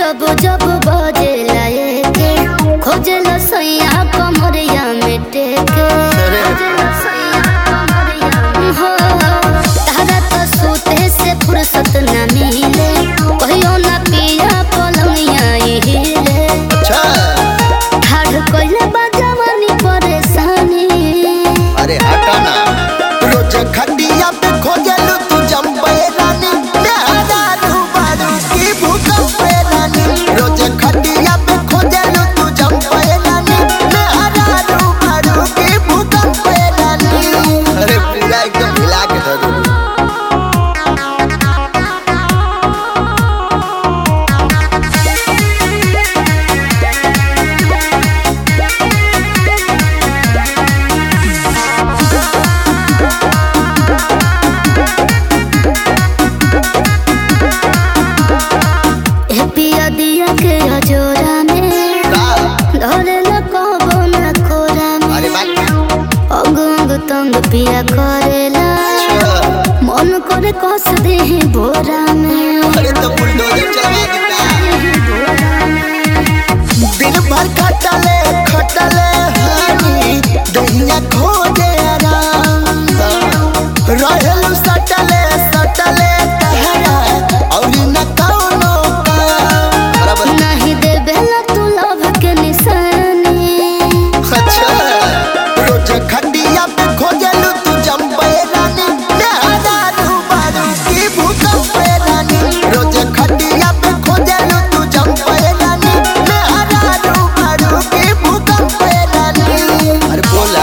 जब जब बजे लाए के खोजल सैया कमरिया में टेके हो तारा तो सूते से फुर्सत न मिले कहियो ना पिया पलंगिया हिले ठाड़ कइले बा जवानी परेशानी। अरे हटा ना रोज खटिया पे खोजलू तू जंपे रानी दारू बारू की भूकंपे रानी रोज खटिया पे खोजलू तू जंपे रानी दारू बारू की भूकंपे रानी। अरे पूरा एकदम हिला के धर दो। दिया के अजोरा में धरे लको ना खोरा में अंग अंग तंग पिया करेला मन करे कस दे बोरा में। अरे तो बुलडोजर चलवा देता दिन भर खटले हानी दहिया खोजे आराम रहेलू सटले तहरा और न कौनो नहीं दे बेला तू लव के निशानी। अच्छा रोज खटिया पे खोजलू तू जंपे रानी दारू बारू की भूकंपे रानी रोज खटिया पे खोजलू तू जंपे रानी दारू बारू की भूकंपे रानी। अरे बोला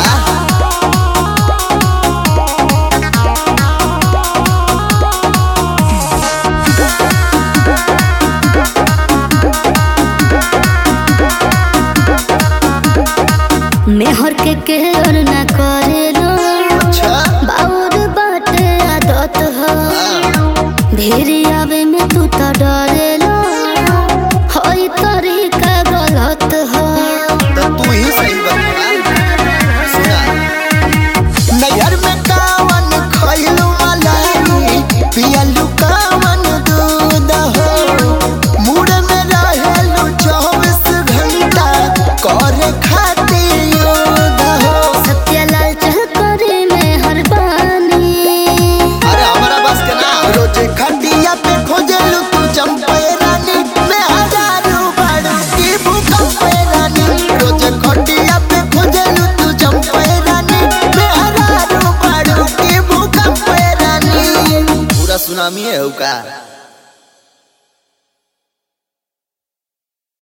मेहर के केयर न करेलो अच्छा बाउर बाटे आदत हो भेरी आवे में तू तो डरेलो होई तरीका गलत हो। तो तू ही सही बता सुना नैहर में कावन खइलू मलाई पियलू कावन दूध हो मूड में रहेलू 24 घंटा करे खातिर योग हो। सत्यलाल चल करे में हर बानी। अरे हमारा बस के ना रोज खटिया पे खोजलू तू जंपे रानी दारू बारू की भूकंपे रानी रोज खटिया पे खोजलू तू जंपे रानी दारू बारू की भूकंपे रानी। पूरा सुनामी है का।